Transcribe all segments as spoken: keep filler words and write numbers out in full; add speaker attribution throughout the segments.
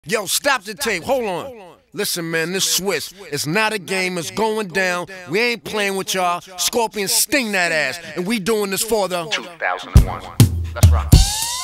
Speaker 1: Yo, stop the tape. Hold on. Listen, man, this Swiss, it's not a game. It's going down. We ain't playing with y'all. Scorpion sting that ass. And we doing this for the
Speaker 2: two thousand one. Let's rock.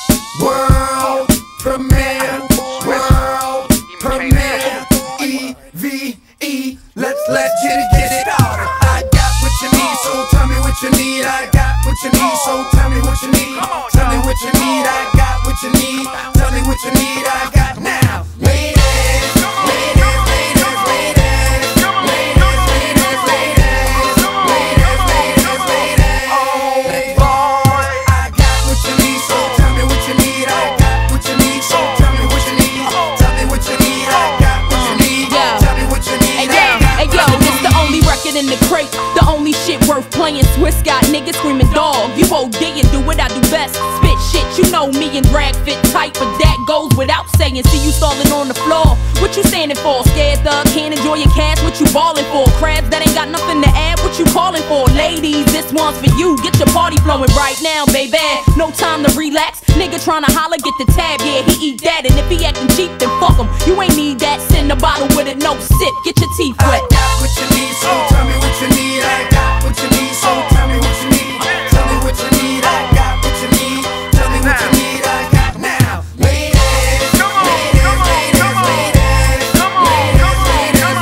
Speaker 3: World premiere. World premiere. E V E. Let's let's get it, get it started. I got what you need, so tell me what you need. I got what you need, so tell me what you need. Tell me what you need. I got what you need. Tell me what you need. I got now. Ladies, ladies, ladies, ladies, ladies, ladies, ladies, ladies, ladies, ladies. Oh boy, I got what you need, so tell me what you need. I got what you need, so tell me what you need. Tell me what you need. I got what you need. Tell me what you need.
Speaker 4: Hey yo, this the only record in the crate, the only shit worth playing. Swiss got niggas screaming dog. You O D and do what I do best. Spit shit, you know me and drag fit tight, but that goes without saying. See you stalling on the floor. What you standing for? Scared thug, can't enjoy your cash. What you ballin' for? Crabs that ain't got nothing to add. What you calling for? Ladies, this one's for you. Get your party flowing right now, baby. No time to relax. Nigga tryna holler, get the tab. Yeah, he eat that, and if he acting cheap, then fuck him. You ain't need that. Send a bottle with it, no sip. Get your teeth wet.
Speaker 3: I got what you need, so tell me what you need. I got what you need, so tell me what you need. Tell me what you need. I got what you need. Tell me what you need. I got now. Ladies, ladies, ladies, ladies, ladies, ladies, ladies,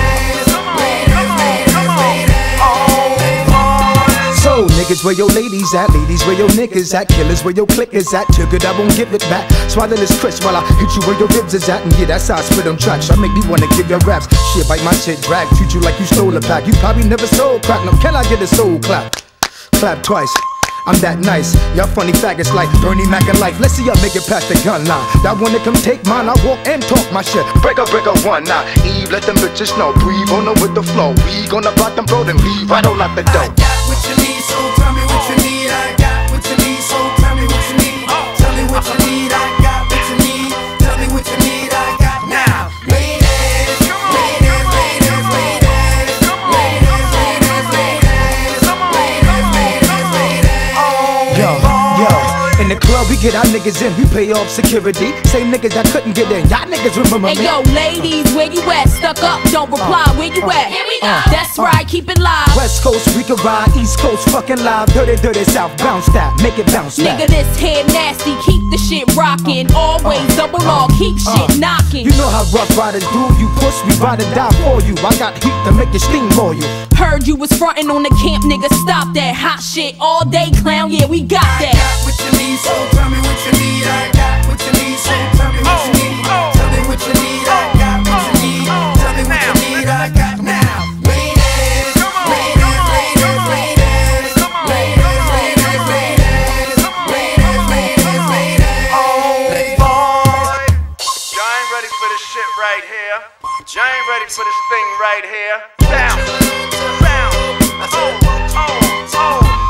Speaker 3: ladies, ladies. Oh,
Speaker 5: So niggas, where your ladies at? Ladies, where your niggas at? Killers, where your clickers at? Took it, I won't give it back. Swallow this crisp while I hit you where your ribs is at. And yeah, that's how I spit on tracks. I make me wanna give your raps. Shit, bite my shit, drag. Treat you like you stole a pack. You probably never sold crack. Now can I get a soul clap? Clap twice. I'm that nice. Y'all funny faggots like Bernie Mac and life. Let's see y'all make it past the gun line. That one that come take mine, I walk and talk my shit. Break up, break up one now. Eve, let them bitches know. Breathe on them with the flow. We gonna block them, bro, then leave right on out the
Speaker 3: I
Speaker 5: door.
Speaker 3: got what you need, so tell me what you need. I got what you need, so tell me what you need. Tell me what you need. I got what you need. Tell me what you need. I got now. Ladies, ladies, ladies, ladies, ladies, ladies, ladies, ladies, ladies, ladies. Oh,
Speaker 5: Yo, yo, in the club we get our niggas in, we pay off security. Same niggas that couldn't get in, y'all niggas remember
Speaker 4: Hey
Speaker 5: me.
Speaker 4: yo, ladies, where you at? Stuck up, don't reply. Where you at? Here we go. That's right, keep it live.
Speaker 5: West Coast we can ride, East Coast fucking live. Dirty, dirty South, bounce that, make it bounce back.
Speaker 4: Nigga, this head nasty, keep the shit rockin'. Always double R, keep shit knockin'.
Speaker 5: You know how rough riders do, you push, we ride or die for you. I got heat to make you steamboil you.
Speaker 4: Heard you was frontin' on the camp, nigga, stop that hot shit all day, clown, yeah, we got
Speaker 3: I
Speaker 4: that.
Speaker 3: got what you need, so tell me what you need. I got what you need, so tell me what you need. Tell me what you need. I got what you need. Tell me what you need. I got now. Ladies, ladies, ladies, ladies, ladies, ladies, ladies, ladies, ladies, ladies. Oh boy,
Speaker 2: Y'all ain't ready for this shit right here. Y'all ain't ready for this thing right here. Down, down, oh, oh, oh.